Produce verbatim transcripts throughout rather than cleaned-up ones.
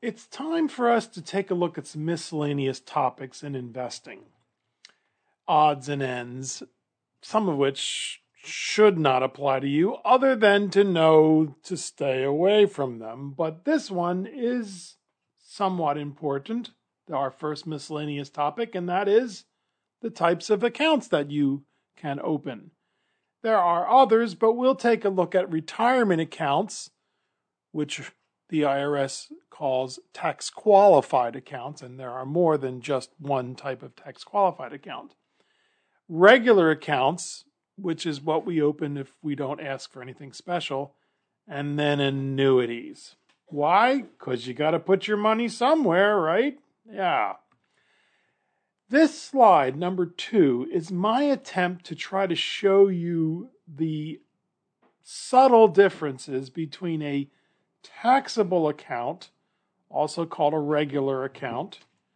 It's time for us to take a look at some miscellaneous topics in investing. Odds and ends, some of which should not apply to you other than to know to stay away from them. But this one is somewhat important, our first miscellaneous topic, and that is the types of accounts that you can open. There are others, but we'll take a look at retirement accounts, which the I R S calls tax-qualified accounts, and there are more than just one type of tax-qualified account. Regular accounts, which is what we open if we don't ask for anything special, and then annuities. Why? Because you got to put your money somewhere, right? Yeah. This slide, number two, is my attempt to try to show you the subtle differences between a taxable account, also called a regular account,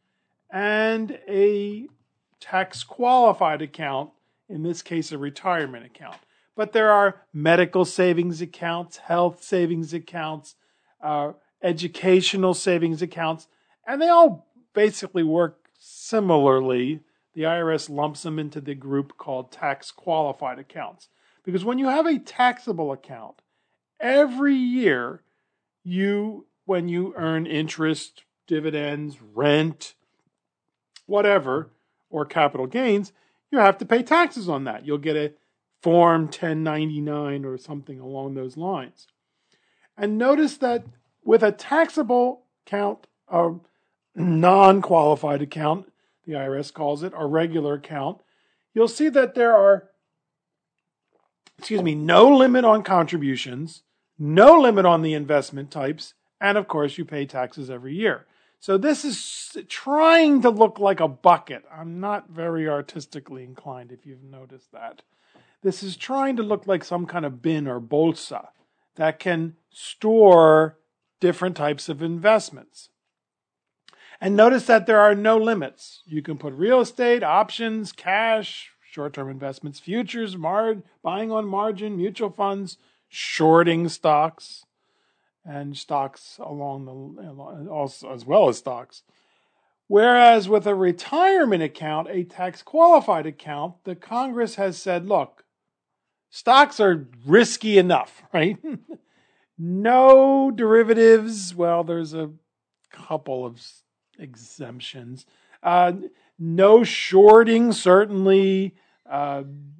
and a tax-qualified account, in this case a retirement account. But there are medical savings accounts, health savings accounts, uh, educational savings accounts, and they all basically work similarly. The I R S lumps them into the group called tax-qualified accounts. Because when you have a taxable account, every year you, when you earn interest, dividends, rent, whatever, or capital gains, you have to pay taxes on that. You'll get a Form ten ninety-nine or something along those lines. And notice that with a taxable account, a non-qualified account, the I R S calls it, a regular account, you'll see that there are, excuse me, no limit on contributions, no limit on the investment types, and of course you pay taxes every year. So this is trying to look like a bucket. I'm not very artistically inclined, if you've noticed that. This is trying to look like some kind of bin or bolsa that can store different types of investments. And notice that there are no limits. You can put real estate, options, cash, short-term investments, futures, mar- buying on margin, mutual funds, shorting stocks, and stocks along the also as well as stocks. Whereas with a retirement account, a tax-qualified account, the Congress has said, look, stocks are risky enough, right? No derivatives. Well, there's a couple of exemptions. Uh, no shorting, certainly. Uh,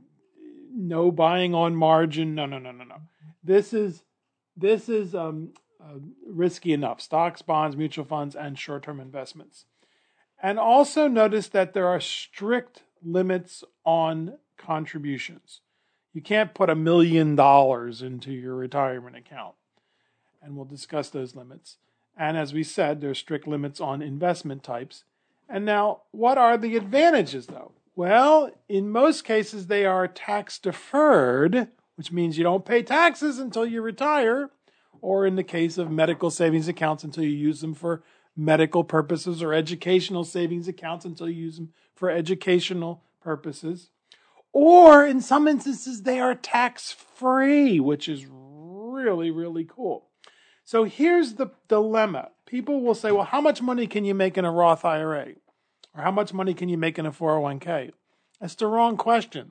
no buying on margin. No, no, no, no, no. This is this is um, uh, risky enough. Stocks, bonds, mutual funds, and short-term investments. And also notice that there are strict limits on contributions. You can't put a million dollars into your retirement account. And we'll discuss those limits. And as we said, there's strict limits on investment types. And now, what are the advantages, though? Well, in most cases, they are tax deferred, which means you don't pay taxes until you retire, or in the case of medical savings accounts, until you use them for medical purposes, or educational savings accounts until you use them for educational purposes. Or in some instances, they are tax-free, which is really, really cool. So here's the dilemma. People will say, well, how much money can you make in a Roth I R A? Or how much money can you make in a four oh one k? That's the wrong question.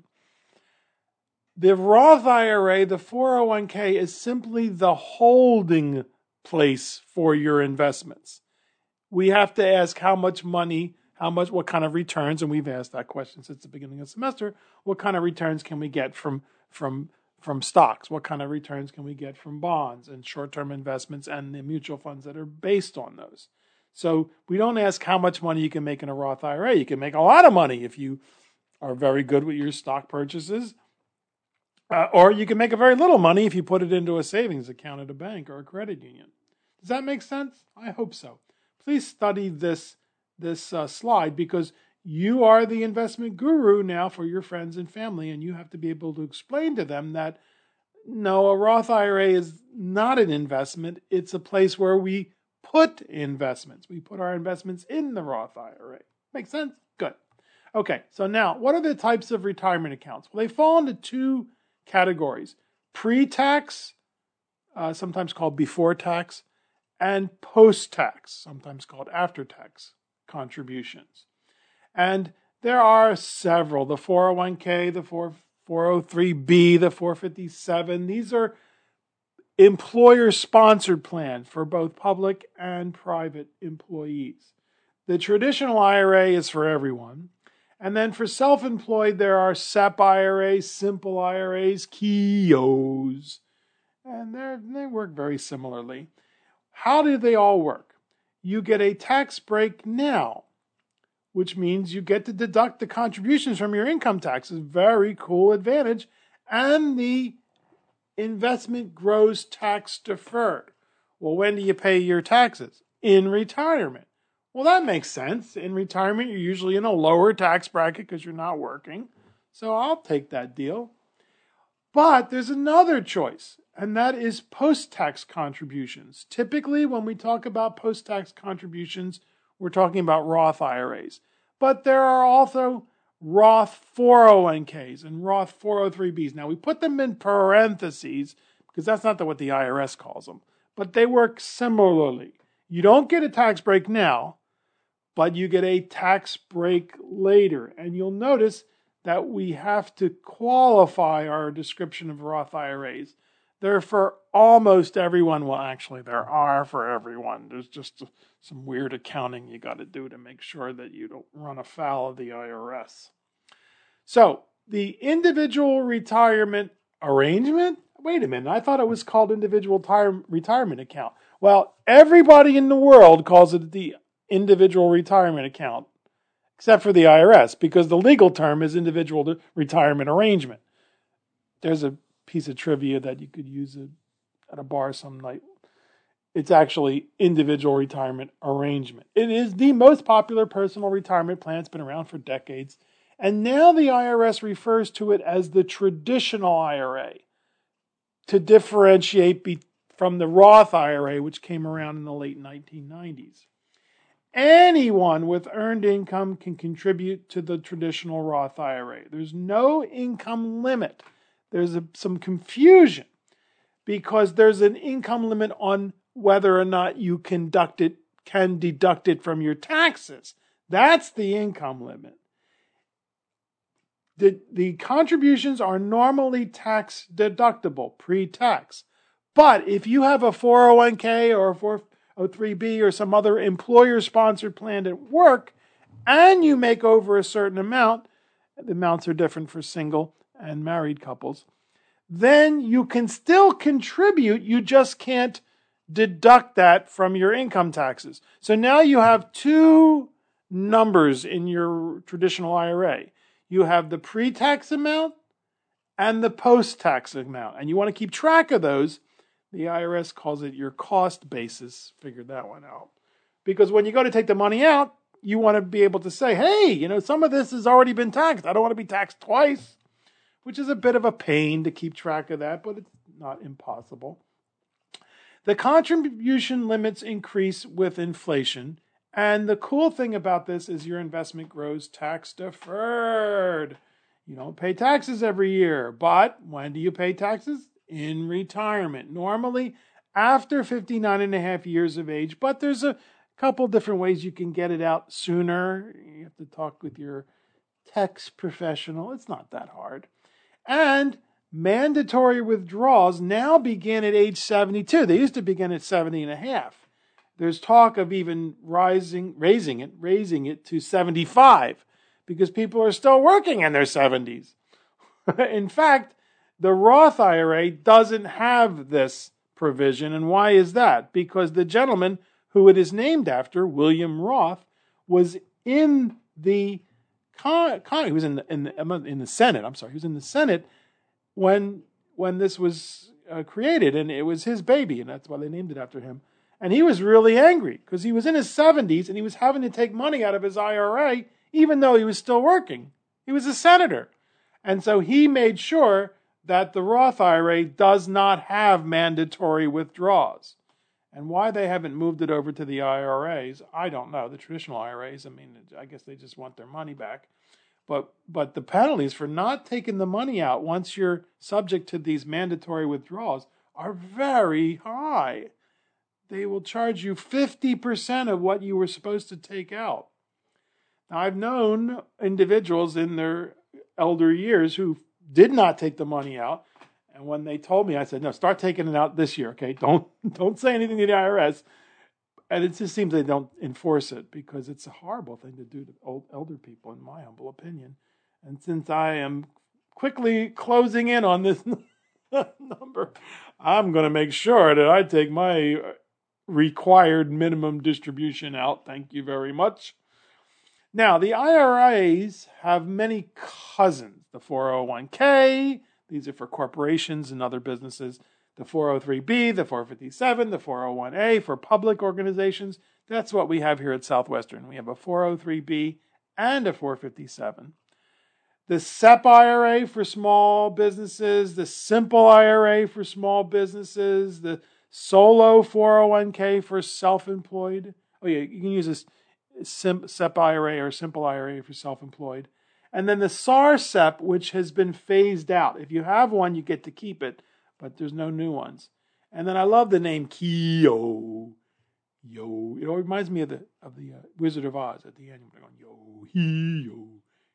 The Roth I R A, the four oh one k, is simply the holding place for your investments. We have to ask how much money, how much, what kind of returns, and we've asked that question since the beginning of the semester, what kind of returns can we get from, from, from stocks? What kind of returns can we get from bonds and short-term investments and the mutual funds that are based on those? So we don't ask how much money you can make in a Roth I R A. You can make a lot of money if you are very good with your stock purchases. Uh, or you can make a very little money if you put it into a savings account at a bank or a credit union. Does that make sense? I hope so. Please study this, this uh, slide because you are the investment guru now for your friends and family, and you have to be able to explain to them that, no, a Roth I R A is not an investment. It's a place where we put investments. We put our investments in the Roth I R A. Make sense? Good. Okay, so now, what are the types of retirement accounts? Well, they fall into two categories. Pre-tax, uh, sometimes called before tax, and post-tax, sometimes called after-tax contributions. And there are several, the four oh one k, the four oh three b, the four fifty-seven. These are employer-sponsored plans for both public and private employees. The traditional I R A is for everyone. And then for self-employed, there are S E P I R As, simple I R As, K I O S, and they work very similarly. How do they all work? You get a tax break now, which means you get to deduct the contributions from your income taxes. Very cool advantage. And the investment grows tax deferred. Well, when do you pay your taxes? In retirement. Well, that makes sense. In retirement, you're usually in a lower tax bracket because you're not working. So I'll take that deal. But there's another choice, and that is post-tax contributions. Typically, when we talk about post-tax contributions, we're talking about Roth I R As. But there are also Roth four oh one k's and Roth four oh three b's. Now, we put them in parentheses because that's not what the I R S calls them. But they work similarly. You don't get a tax break now, but you get a tax break later. And you'll notice that we have to qualify our description of Roth I R As. They're for almost everyone. Well, actually, there are for everyone. There's just some weird accounting you got to do to make sure that you don't run afoul of the I R S. So, the individual retirement arrangement? Wait a minute, I thought it was called individual tire- retirement account. Well, everybody in the world calls it the individual retirement account, except for the I R S, because the legal term is individual retirement arrangement. There's a piece of trivia that you could use at a bar some night. It's actually individual retirement arrangement. It is the most popular personal retirement plan. It's been around for decades. And now the I R S refers to it as the traditional I R A to differentiate be- from the Roth I R A, which came around in the late nineteen nineties. Anyone with earned income can contribute to the traditional Roth I R A. There's no income limit. There's a, some confusion because there's an income limit on whether or not you conduct it, can deduct it from your taxes. That's the income limit. The, the contributions are normally tax deductible, pre-tax. But if you have a four oh one k or a four oh three b or some other employer-sponsored plan at work, and you make over a certain amount, the amounts are different for single and married couples, then you can still contribute, you just can't deduct that from your income taxes. So now you have two numbers in your traditional I R A. You have the pre-tax amount and the post-tax amount. And you want to keep track of those. The I R S calls it your cost basis. Figured that one out. Because when you go to take the money out, you want to be able to say, hey, you know, some of this has already been taxed. I don't want to be taxed twice, which is a bit of a pain to keep track of that, but it's not impossible. The contribution limits increase with inflation. And the cool thing about this is your investment grows tax deferred. You don't pay taxes every year, but when do you pay taxes? In retirement. Normally after fifty-nine and a half years of age, but there's a couple different ways you can get it out sooner. You have to talk with your tax professional. It's not that hard. And mandatory withdrawals now begin at age seventy-two. They used to begin at seventy and a half. There's talk of even rising, raising it, raising it to seventy-five because people are still working in their seventies. In fact, the Roth I R A doesn't have this provision. And why is that? Because the gentleman who it is named after, William Roth, was in the con, con, he was in the, in the in the Senate. I'm sorry, he was in the Senate when when this was uh, created, and it was his baby, and that's why they named it after him. And he was really angry because he was in his seventies and he was having to take money out of his I R A even though he was still working. He was a senator. And so he made sure that the Roth I R A does not have mandatory withdrawals. And why they haven't moved it over to the I R As, I don't know. The traditional I R As, I mean, I guess they just want their money back. But but the penalties for not taking the money out once you're subject to these mandatory withdrawals are very high. they will charge you fifty percent of what you were supposed to take out. Now, I've known individuals in their elder years who did not take the money out. And when they told me, I said, no, start taking it out this year, okay? Don't, don't say anything to the I R S. And it just seems they don't enforce it because it's a horrible thing to do to old elder people, in my humble opinion. And since I am quickly closing in on this number, I'm going to make sure that I take my required minimum distribution out. Thank you very much. Now, the I R As have many cousins. The four oh one k, these are for corporations and other businesses. The four oh three b, the four fifty-seven, the four oh one a for public organizations. That's what we have here at Southwestern. We have a four oh three b and a four fifty-seven. The S E P I R A for small businesses, the Simple I R A for small businesses, the Solo four oh one k for self-employed. Oh yeah, you can use this S E P I R A or Simple I R A for self-employed. And then the S A R S E P, which has been phased out. If you have one, you get to keep it, but there's no new ones. And then I love the name Kyo. Yo. It reminds me of the of the uh, Wizard of Oz at the end. They're going, yo, he, yo,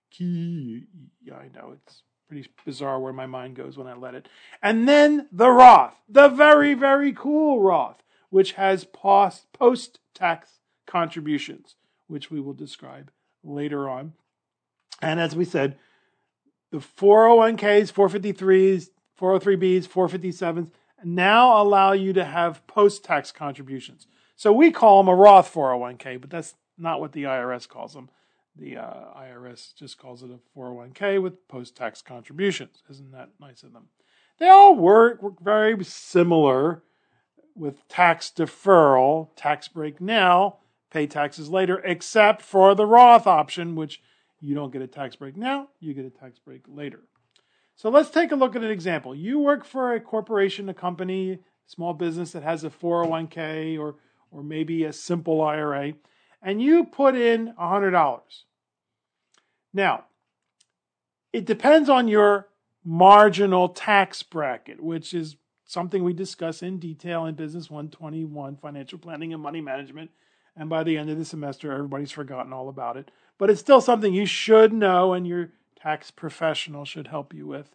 ki. Yeah, I know. It's pretty bizarre where my mind goes when I let it. And then the Roth, the very, very cool Roth, which has post, post-tax contributions, which we will describe later on. And as we said, the four oh one k's, four fifty-threes, four oh three b's, four fifty-sevens now allow you to have post-tax contributions. So we call them a Roth four oh one k, but that's not what the I R S calls them. The uh, I R S just calls it a four oh one k with post-tax contributions. Isn't that nice of them? They all work, work very similar with tax deferral, tax break now, pay taxes later, except for the Roth option, which you don't get a tax break now, you get a tax break later. So let's take a look at an example. You work for a corporation, a company, small business that has a four oh one k or, or maybe a simple I R A, and you put in one hundred dollars. Now, it depends on your marginal tax bracket, which is something we discuss in detail in Business one twenty-one, Financial Planning and Money Management. And by the end of the semester, everybody's forgotten all about it. But it's still something you should know and your tax professional should help you with.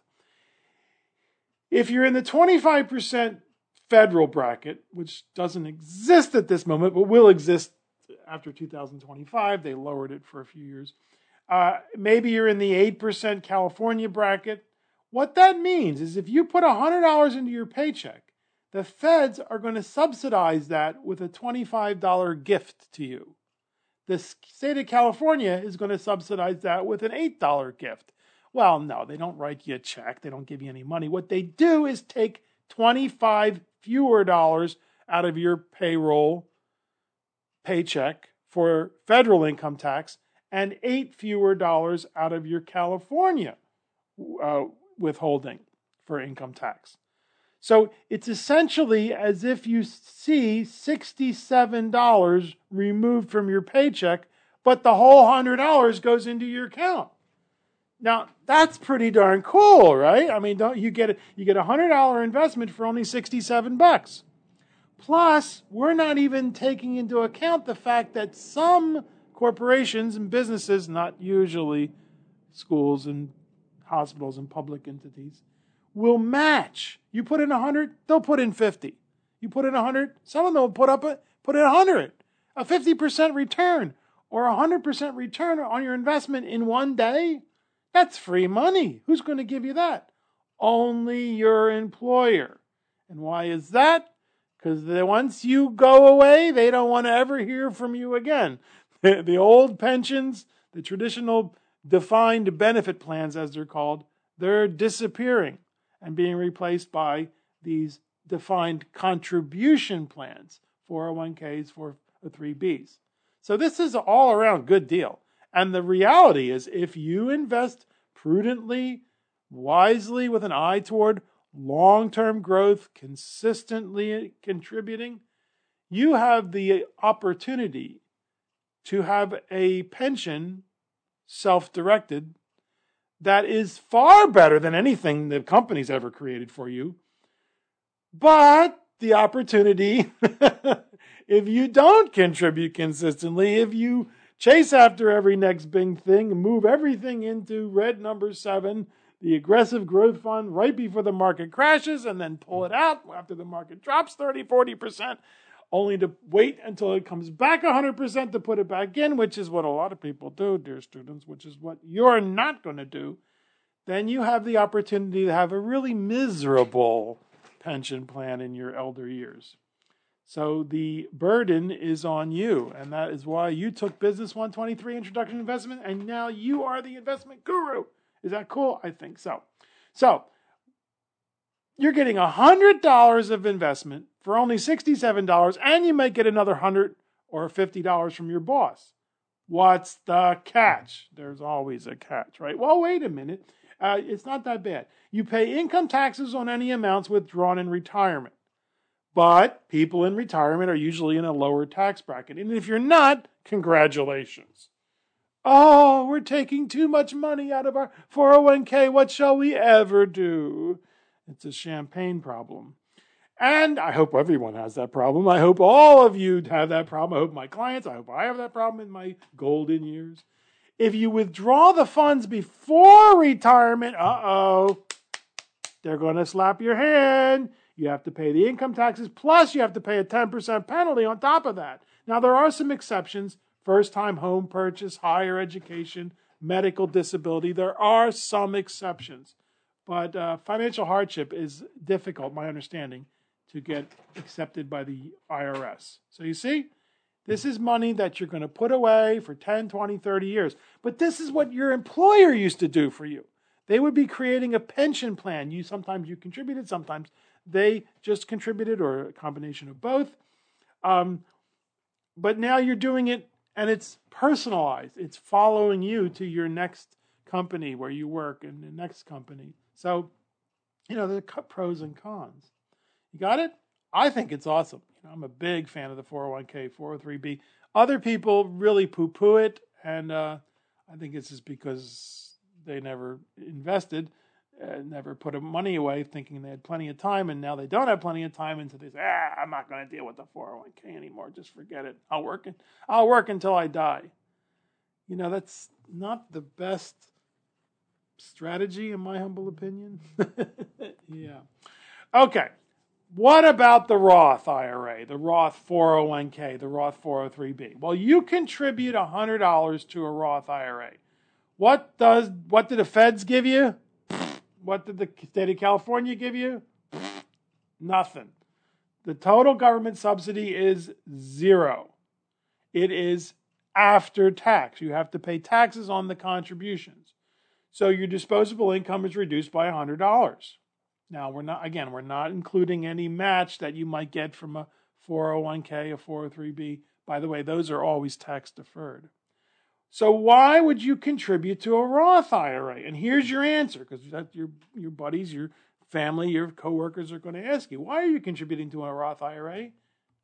If you're in the twenty-five percent federal bracket, which doesn't exist at this moment, but will exist after two thousand twenty-five, they lowered it for a few years. Uh, maybe you're in the eight percent California bracket. What that means is if you put one hundred dollars into your paycheck, the feds are going to subsidize that with a twenty-five dollars gift to you. The state of California is going to subsidize that with an eight dollars gift. Well, no, they don't write you a check. They don't give you any money. What they do is take twenty-five fewer dollars out of your payroll paycheck for federal income tax and eight fewer dollars out of your California uh, withholding for income tax. So it's essentially as if you see sixty-seven dollars removed from your paycheck, but the whole one hundred dollars goes into your account. Now, that's pretty darn cool, right? I mean, don't you get it? You get a one hundred dollars investment for only sixty-seven bucks. Plus, we're not even taking into account the fact that some corporations and businesses, not usually schools and hospitals and public entities, will match. You put in one hundred, they'll put in fifty. You put in one hundred, some of them will put up a, put in one hundred. A fifty percent return or a one hundred percent return on your investment in one day, that's free money. Who's going to give you that? Only your employer. And why is that? Because once you go away, they don't want to ever hear from you again. The, the old pensions, the traditional defined benefit plans, as they're called, they're disappearing and being replaced by these defined contribution plans, four oh one k's, four oh three b's. So this is an all-around good deal. And the reality is, if you invest prudently, wisely, with an eye toward long-term growth, consistently contributing, you have the opportunity to have a pension self-directed that is far better than anything the company's ever created for you. But the opportunity, if you don't contribute consistently, if you chase after every next big thing and move everything into red number seven, the aggressive growth fund right before the market crashes and then pull it out after the market drops thirty, forty percent, only to wait until it comes back one hundred percent to put it back in, which is what a lot of people do, dear students, which is what you're not going to do, then you have the opportunity to have a really miserable pension plan in your elder years. So the burden is on you, and that is why you took Business one twenty-three Introduction to Investment, and now you are the investment guru. Is that cool? I think so. So you're getting one hundred dollars of investment for only sixty-seven dollars, and you might get another one hundred dollars or fifty dollars from your boss. What's the catch? There's always a catch, right? Well, wait a minute. Uh, it's not that bad. You pay income taxes on any amounts withdrawn in retirement. But people in retirement are usually in a lower tax bracket. And if you're not, congratulations. Oh, we're taking too much money out of our four oh one k. What shall we ever do? It's a champagne problem. And I hope everyone has that problem. I hope all of you have that problem. I hope my clients, I hope I have that problem in my golden years. If you withdraw the funds before retirement, uh-oh, they're going to slap your hand. You have to pay the income taxes, plus you have to pay a ten percent penalty on top of that. Now, there are some exceptions. First-time home purchase, higher education, medical disability. There are some exceptions. But uh, financial hardship is difficult, my understanding, to get accepted by the I R S. So you see, this is money that you're going to put away for ten, twenty, thirty years. But this is what your employer used to do for you. They would be creating a pension plan. You Sometimes you contributed, sometimes they just contributed, or a combination of both. Um, but now you're doing it, and it's personalized. It's following you to your next company where you work, and the next company. So, you know, there are pros and cons. You got it? I think it's awesome. You know, I'm a big fan of the four oh one k, four oh three b. Other people really poo-poo it, and uh, I think it's just because they never invested, uh, never put money away thinking they had plenty of time, and now they don't have plenty of time, and so they say, ah, I'm not going to deal with the four oh one k anymore. Just forget it. I'll work, in, I'll work until I die. You know, that's not the best strategy, in my humble opinion. Yeah. Okay. What about the Roth I R A, the Roth four oh one k, the Roth four oh three b? Well, you contribute one hundred dollars to a Roth I R A. What does what did the feds give you? What did the state of California give you? Nothing. The total government subsidy is zero. It is after tax. You have to pay taxes on the contributions. So your disposable income is reduced by one hundred dollars. Now, we're not, again, we're not including any match that you might get from a four oh one k, a four oh three b. By the way, those are always tax deferred. So why would you contribute to a Roth I R A? And here's your answer, because your, your buddies, your family, your coworkers are going to ask you, why are you contributing to a Roth I R A?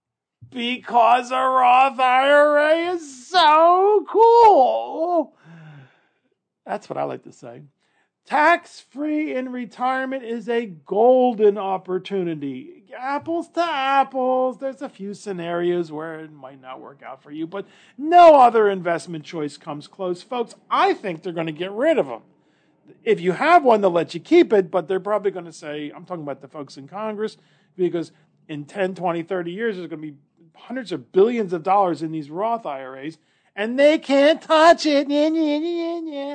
Because a Roth I R A is so cool. That's what I like to say. Tax-free in retirement is a golden opportunity. Apples to apples. There's a few scenarios where it might not work out for you, but no other investment choice comes close. Folks, I think they're going to get rid of them. If you have one, they'll let you keep it, but they're probably going to say, I'm talking about the folks in Congress, because in ten, twenty, thirty years, there's going to be hundreds of billions of dollars in these Roth I R As, and they can't touch it. Yeah, yeah, yeah, yeah.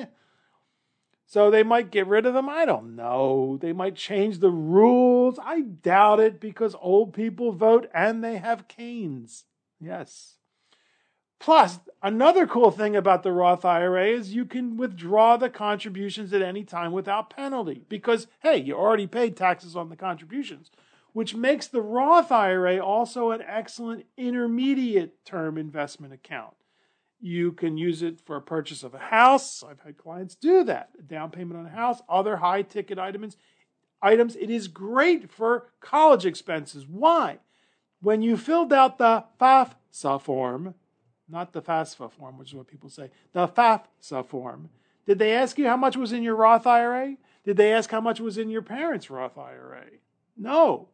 So they might get rid of them. I don't know. They might change the rules. I doubt it, because old people vote and they have canes. Yes. Plus, another cool thing about the Roth I R A is you can withdraw the contributions at any time without penalty, because, hey, you already paid taxes on the contributions, which makes the Roth I R A also an excellent intermediate term investment account. You can use it for a purchase of a house. I've had clients do that. A down payment on a house, other high-ticket items. Items. It is great for college expenses. Why? When you filled out the FAFSA form, not the FAFSA form, which is what people say, the FAFSA form, did they ask you how much was in your Roth I R A? Did they ask how much was in your parents' Roth I R A? No.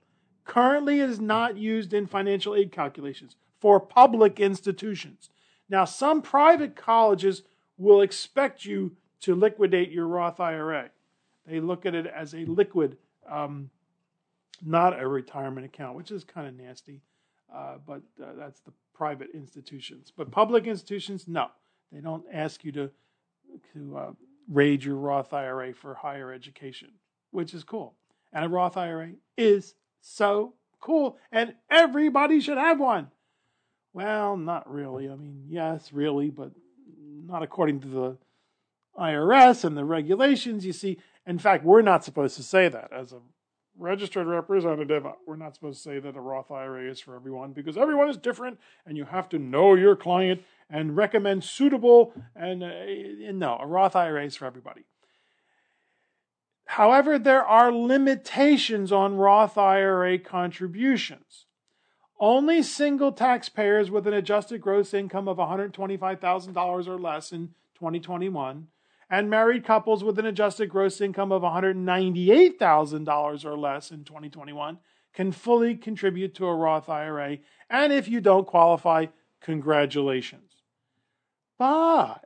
Currently is not used in financial aid calculations for public institutions. Now, some private colleges will expect you to liquidate your Roth I R A. They look at it as a liquid, um, not a retirement account, which is kind of nasty, uh, but uh, that's the private institutions. But public institutions, no. They don't ask you to, to uh, raid your Roth I R A for higher education, which is cool. And a Roth I R A is so cool, and everybody should have one. Well, not really. I mean, yes, really, but not according to the I R S and the regulations. You see, in fact, we're not supposed to say that. As a registered representative, we're not supposed to say that a Roth I R A is for everyone, because everyone is different, and you have to know your client and recommend suitable. And, uh, and no, a Roth I R A is for everybody. However, there are limitations on Roth I R A contributions. Only single taxpayers with an adjusted gross income of one hundred twenty-five thousand dollars or less in twenty twenty-one, and married couples with an adjusted gross income of one hundred ninety-eight thousand dollars or less in twenty twenty-one can fully contribute to a Roth I R A. And if you don't qualify, congratulations. But,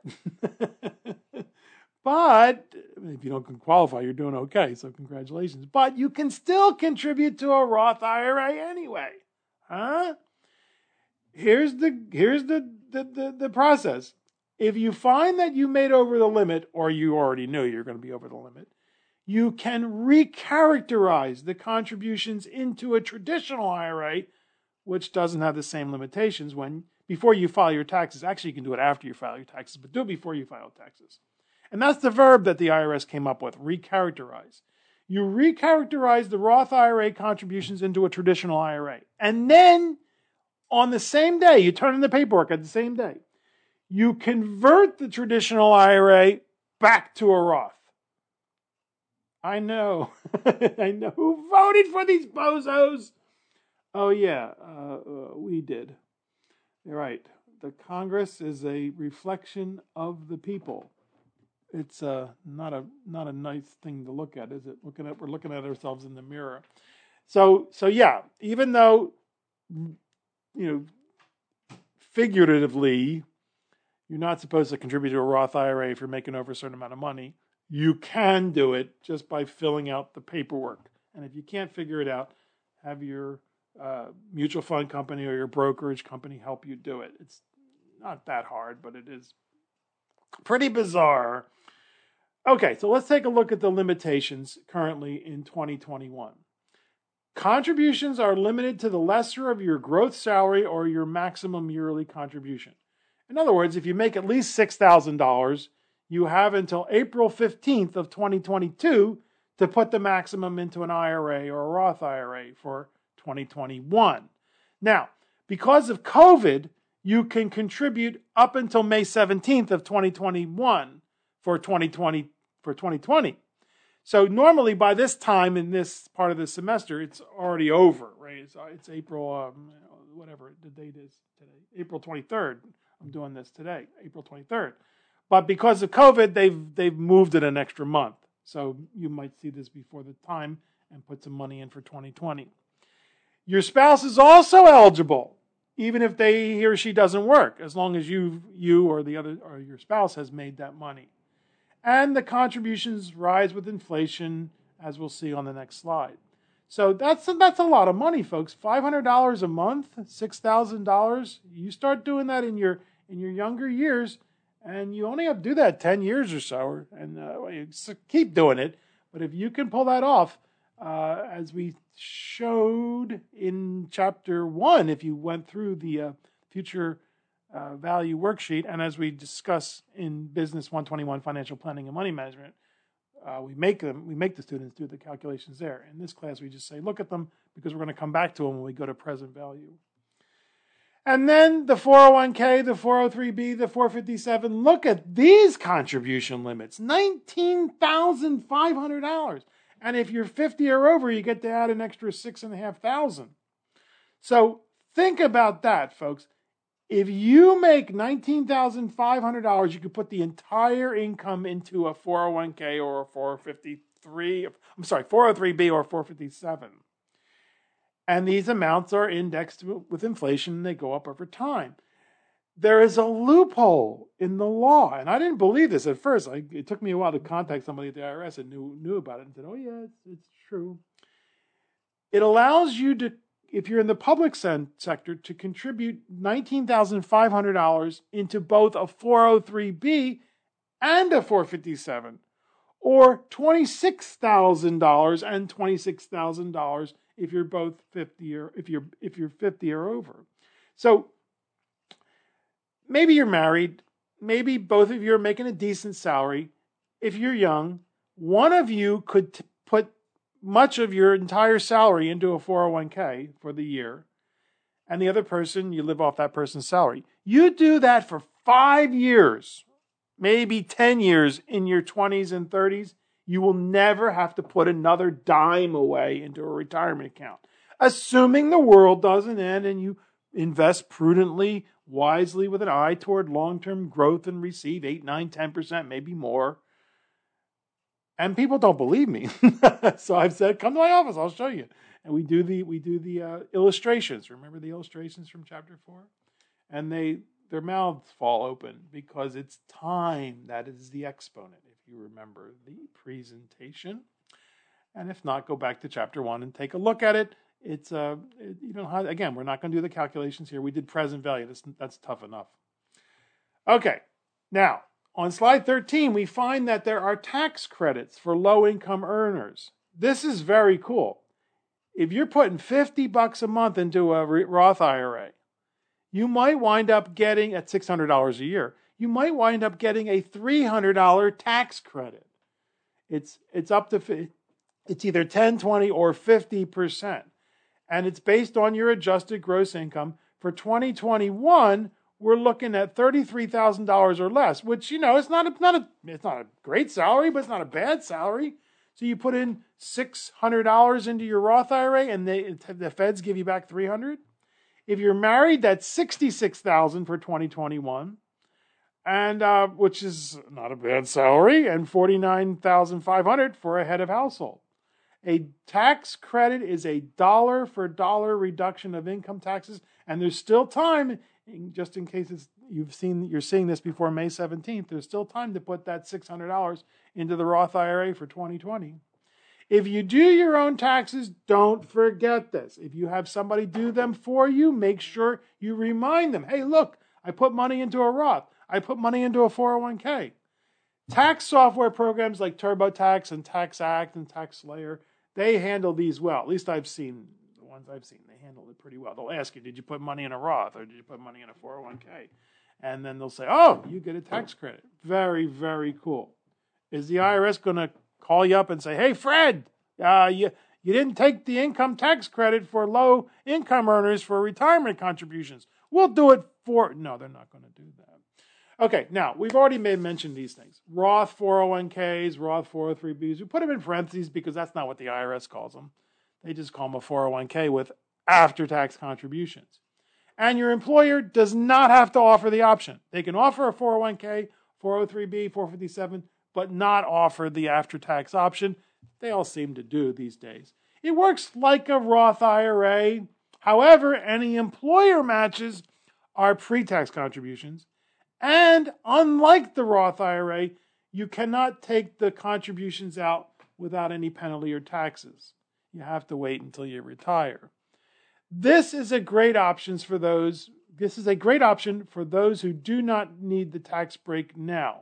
but, if you don't qualify, you're doing okay, so congratulations. But you can still contribute to a Roth I R A anyway. Huh? Here's the here's the, the, the, the process. If you find that you made over the limit, or you already knew you're going to be over the limit, you can recharacterize the contributions into a traditional I R A, which doesn't have the same limitations when before you file your taxes. Actually, you can do it after you file your taxes, but do it before you file taxes. And that's the verb that the I R S came up with, recharacterize. You recharacterize the Roth I R A contributions into a traditional I R A. And then, on the same day, you turn in the paperwork at the same day, you convert the traditional I R A back to a Roth. I know. I know. Who voted for these bozos? Oh, yeah, uh, uh, we did. You're right. The Congress is a reflection of the people. It's uh, not a not a nice thing to look at, is it? Looking at we're looking at ourselves in the mirror. So so yeah, even though you know figuratively you're not supposed to contribute to a Roth I R A if you're making over a certain amount of money, you can do it just by filling out the paperwork. And if you can't figure it out, have your uh, mutual fund company or your brokerage company help you do it. It's not that hard, but it is pretty bizarre. Okay, so let's take a look at the limitations currently in twenty twenty-one. Contributions are limited to the lesser of your gross salary or your maximum yearly contribution. In other words, if you make at least six thousand dollars, you have until April fifteenth of twenty twenty-two to put the maximum into an I R A or a Roth I R A for twenty twenty-one. Now, because of COVID, you can contribute up until May seventeenth of twenty twenty-one for twenty twenty for twenty twenty. So normally by this time in this part of the semester, it's already over, right? It's, it's April, um, whatever the date is today, April twenty-third. I'm doing this today, April twenty-third. But because of COVID, they've they've moved it an extra month. So you might see this before the time and put some money in for twenty twenty. Your spouse is also eligible, even if they he or she doesn't work, as long as you you or the other or your spouse has made that money. And the contributions rise with inflation, as we'll see on the next slide. So that's that's a lot of money, folks. five hundred dollars a month, six thousand dollars. You start doing that in your in your younger years, and you only have to do that ten years or so, and uh, you keep doing it. But if you can pull that off, uh, as we showed in chapter one, if you went through the uh, future uh, value worksheet, and as we discuss in Business one twenty-one, Financial Planning and Money Management, uh, we make them, we make the students do the calculations there. In this class, we just say, look at them, because we're going to come back to them when we go to present value. And then the four oh one k, the four oh three b, the four fifty-seven, look at these contribution limits, nineteen thousand five hundred dollars. And if you're fifty or over, you get to add an extra six thousand five hundred dollars. So think about that, folks. If you make nineteen thousand five hundred dollars, you could put the entire income into a four oh one k or a four fifty-three, I'm sorry, four oh three b or four fifty-seven. And these amounts are indexed with inflation and they go up over time. There is a loophole in the law. And I didn't believe this at first. I, it took me a while to contact somebody at the I R S that knew, knew about it and said, oh, yeah, it's, it's true. It allows you to, if you're in the public sector, to contribute nineteen thousand five hundred dollars into both a four oh three B and a four fifty-seven, or twenty-six thousand dollars and twenty-six thousand dollars if you're both fifty or if you're if you're fifty or over. So maybe you're married, maybe both of you are making a decent salary. If you're young, one of you could t- put much of your entire salary into a four oh one k for the year, and the other person, you live off that person's salary. You do that for five years, maybe ten years in your twenties and thirties, you will never have to put another dime away into a retirement account. Assuming the world doesn't end and you invest prudently, wisely, with an eye toward long-term growth and receive eight, nine, ten percent, maybe more. And people don't believe me. So I've said, come to my office, I'll show you. And we do the we do the uh, illustrations. Remember the illustrations from chapter four? And they their mouths fall open because it's time that is the exponent, if you remember the presentation. And if not, go back to chapter one and take a look at it. It's uh, it, you know, again, we're not going to do the calculations here. We did present value. That's, that's tough enough. Okay, now on slide thirteen, we find that there are tax credits for low-income earners. This is very cool. If you're putting fifty bucks a month into a Roth I R A, you might wind up getting, at six hundred dollars a year, you might wind up getting a three hundred dollars tax credit. It's it's up to, it's either ten, twenty, or fifty percent. And it's based on your adjusted gross income. For twenty twenty-one, we're looking at thirty-three thousand dollars or less, which, you know, it's not a, not a, it's not a great salary, but it's not a bad salary. So you put in six hundred dollars into your Roth I R A and they, the feds give you back three hundred dollars. If you're married, that's sixty-six thousand dollars for twenty twenty-one, and uh, which is not a bad salary, and forty-nine thousand five hundred dollars for a head of household. A tax credit is a dollar for dollar reduction of income taxes, and there's still time, just in case it's, you've seen you're seeing this before May seventeenth. There's still time to put that six hundred dollars into the Roth I R A for twenty twenty. If you do your own taxes, don't forget this. If you have somebody do them for you, make sure you remind them, hey, look, I put money into a Roth. I put money into a four oh one k. Tax software programs like TurboTax and TaxAct and TaxSlayer, they handle these well. At least I've seen, the ones I've seen, they handle it pretty well. They'll ask you, did you put money in a Roth or did you put money in a four oh one k? And then they'll say, oh, you get a tax credit. Very, very cool. Is the I R S going to call you up and say, hey, Fred, uh, you, you didn't take the income tax credit for low income earners for retirement contributions. We'll do it for, no, they're not going to do that. Okay, now, we've already made mention these things. Roth four oh one k's, Roth four oh three b's. We put them in parentheses because that's not what the I R S calls them. They just call them a four oh one k with after-tax contributions. And your employer does not have to offer the option. They can offer a four oh one k, four oh three b, four fifty-seven, but not offer the after-tax option. They all seem to do these days. It works like a Roth I R A. However, any employer matches are pre-tax contributions. And unlike the Roth I R A, you cannot take the contributions out without any penalty or taxes. You have to wait until you retire. This is a great option for those. This is a great option for those who do not need the tax break now.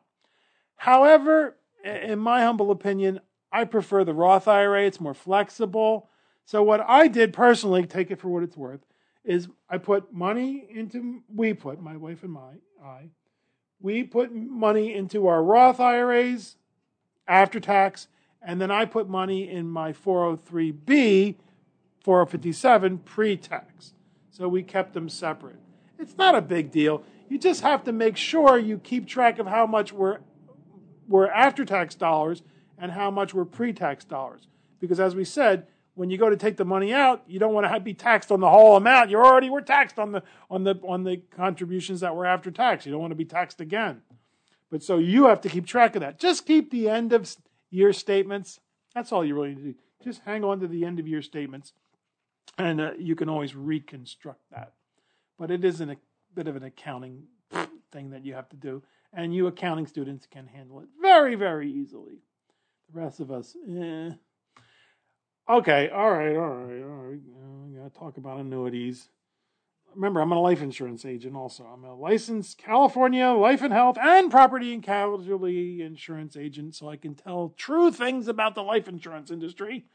However, in my humble opinion, I prefer the Roth I R A. It's more flexible. So what I did personally, take it for what it's worth, is I put money into, we put, my wife and my, I, we put money into our Roth I R As after tax, and then I put money in my four oh three b, four fifty-seven pre-tax. So we kept them separate. It's not a big deal. You just have to make sure you keep track of how much were, were after-tax dollars and how much were pre-tax dollars. Because as we said, when you go to take the money out, you don't want to be taxed on the whole amount. You already were taxed on the on the on the contributions that were after tax. You don't want to be taxed again. But so you have to keep track of that. Just keep the end of year statements. That's all you really need to do. Just hang on to the end of year statements. And uh, you can always reconstruct that. But it is an, a bit of an accounting thing that you have to do. And you accounting students can handle it very, very easily. The rest of us, eh. Okay, all right, all right, all right. We got to talk about annuities. Remember, I'm a life insurance agent also. I'm a licensed California life and health and property and casualty insurance agent, so I can tell true things about the life insurance industry.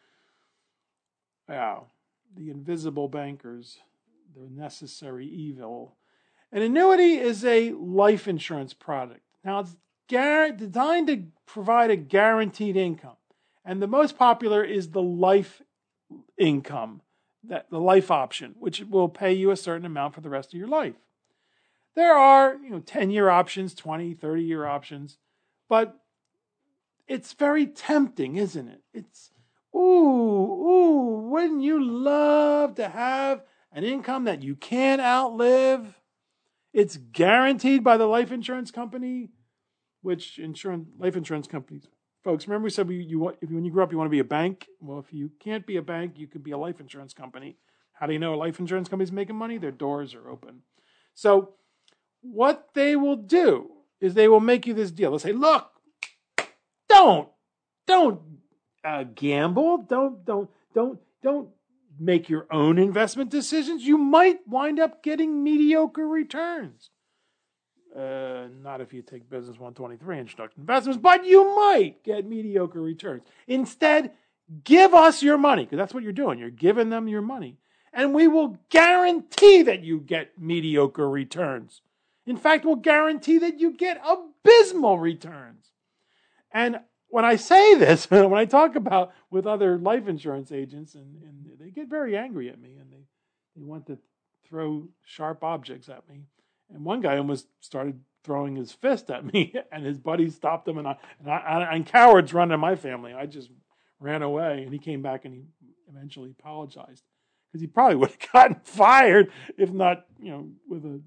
Yeah, the invisible bankers, the necessary evil. An annuity is a life insurance product. Now, it's gar- designed to provide a guaranteed income. And the most popular is the life income, that the life option, which will pay you a certain amount for the rest of your life. There are, you know, ten-year options, twenty, thirty-year options, but it's very tempting, isn't it? It's, ooh, ooh, wouldn't you love to have an income that you can't outlive? It's guaranteed by the life insurance company, which insurance life insurance companies, folks, remember we said we, you want, if you, when you grow up you want to be a bank? Well, if you can't be a bank, you could be a life insurance company. How do you know a life insurance company is making money? Their doors are open. So what they will do is they will make you this deal. They'll say, look, don't, don't uh, gamble. Don't, don't, don't, don't make your own investment decisions. You might wind up getting mediocre returns. Uh, not if you take Business one twenty-three Introduction Investments, but you might get mediocre returns. Instead, give us your money, because that's what you're doing. You're giving them your money. And we will guarantee that you get mediocre returns. In fact, we'll guarantee that you get abysmal returns. And when I say this, when I talk about with other life insurance agents, and, and they get very angry at me, and they, they want to throw sharp objects at me. And one guy almost started throwing his fist at me, and his buddy stopped him. And I, and, I, and cowards run in my family. I just ran away, and he came back and he eventually apologized, because he probably would have gotten fired if not, you know, with a,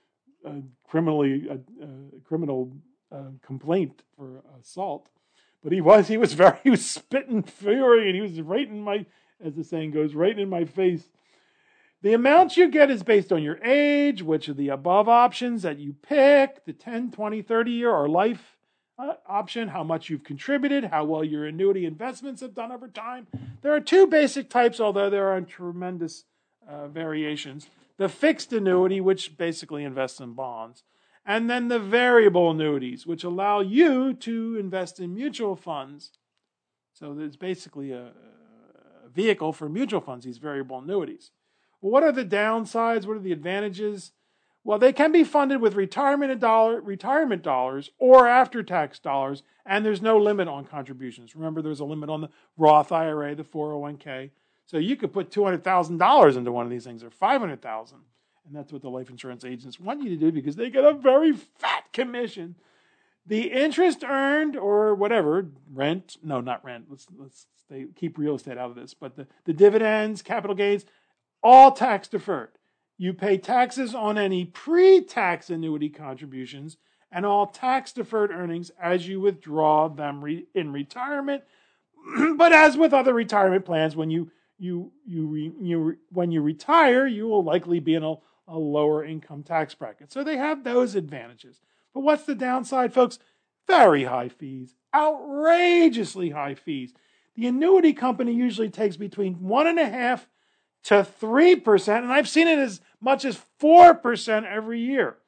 a criminally a, a criminal uh, complaint for assault. But he was he was very he was spitting fury, and he was right in my, as the saying goes, right in my face. The amounts you get is based on your age, which of the above options that you pick, the ten, twenty, thirty year or life uh, option, how much you've contributed, how well your annuity investments have done over time. There are two basic types, although there are tremendous uh, variations. The fixed annuity, which basically invests in bonds, and then the variable annuities, which allow you to invest in mutual funds. So there's basically a, a vehicle for mutual funds, these variable annuities. Well, what are the downsides? What are the advantages? Well, they can be funded with retirement dollar, retirement dollars or after-tax dollars, and there's no limit on contributions. Remember, there's a limit on the Roth I R A, the four oh one k. So you could put two hundred thousand dollars into one of these things, or five hundred thousand dollars. And that's what the life insurance agents want you to do, because they get a very fat commission. The interest earned, or whatever, rent, no, not rent. Let's let's stay, keep real estate out of this. But the, the dividends, capital gains, all tax deferred. You pay taxes on any pre-tax annuity contributions and all tax deferred earnings as you withdraw them re- in retirement. But as with other retirement plans, when you you you re- you re- when you retire, you will likely be in a, a lower income tax bracket. So they have those advantages. But what's the downside, folks? Very high fees, outrageously high fees. The annuity company usually takes between one and a half to three percent, and I've seen it as much as four percent every year.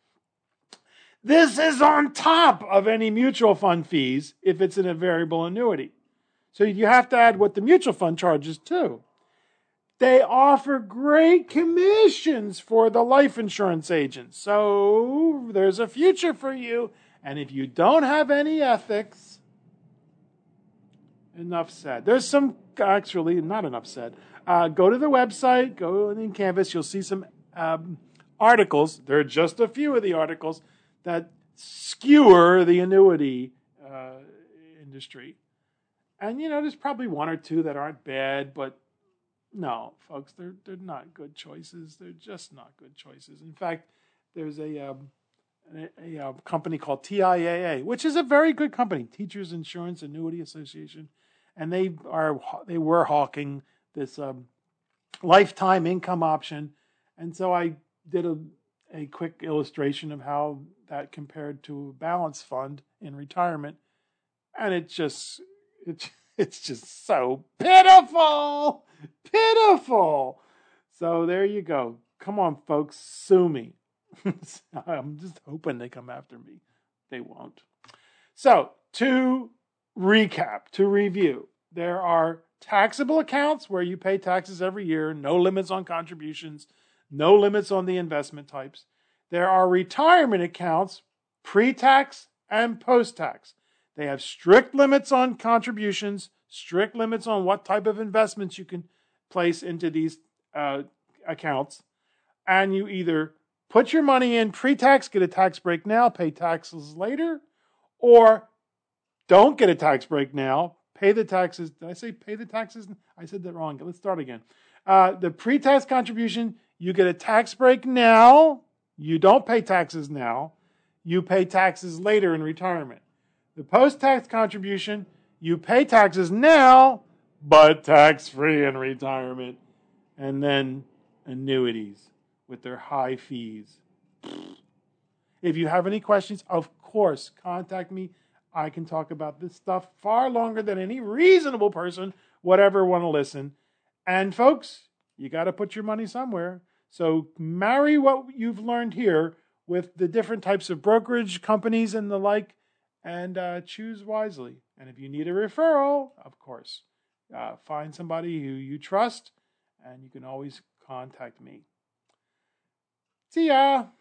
This is on top of any mutual fund fees if it's in a variable annuity. So you have to add what the mutual fund charges too. They offer great commissions for the life insurance agents. So there's a future for you. And if you don't have any ethics, enough said. There's some, actually, not enough said. Uh, go to the website, go in Canvas, you'll see some um, articles. There are just a few of the articles that skewer the annuity uh, industry. And, you know, there's probably one or two that aren't bad, but no, folks, they're they're not good choices. They're just not good choices. In fact, there's a, um, a, a, a company called T I A A, which is a very good company, Teachers Insurance Annuity Association, and they are they were hawking this um, lifetime income option. And so I did a, a quick illustration of how that compared to a balance fund in retirement. And it just, it, it's just so pitiful, pitiful. So there you go. Come on, folks, sue me. I'm just hoping they come after me. They won't. So to recap, to review, there are taxable accounts where you pay taxes every year, no limits on contributions, no limits on the investment types. There are retirement accounts, pre-tax and post-tax. They have strict limits on contributions, strict limits on what type of investments you can place into these uh, accounts. And you either put your money in pre-tax, get a tax break now, pay taxes later, or don't get a tax break now, pay the taxes. Did I say pay the taxes? I said that wrong. Let's start again. Uh, the pre-tax contribution, you get a tax break now. You don't pay taxes now. You pay taxes later in retirement. The post-tax contribution, you pay taxes now, but tax-free in retirement. And then annuities with their high fees. If you have any questions, of course, contact me. I can talk about this stuff far longer than any reasonable person would ever want to listen. And folks, you got to put your money somewhere. So marry what you've learned here with the different types of brokerage companies and the like, and uh, choose wisely. And if you need a referral, of course, uh, find somebody who you trust, and you can always contact me. See ya!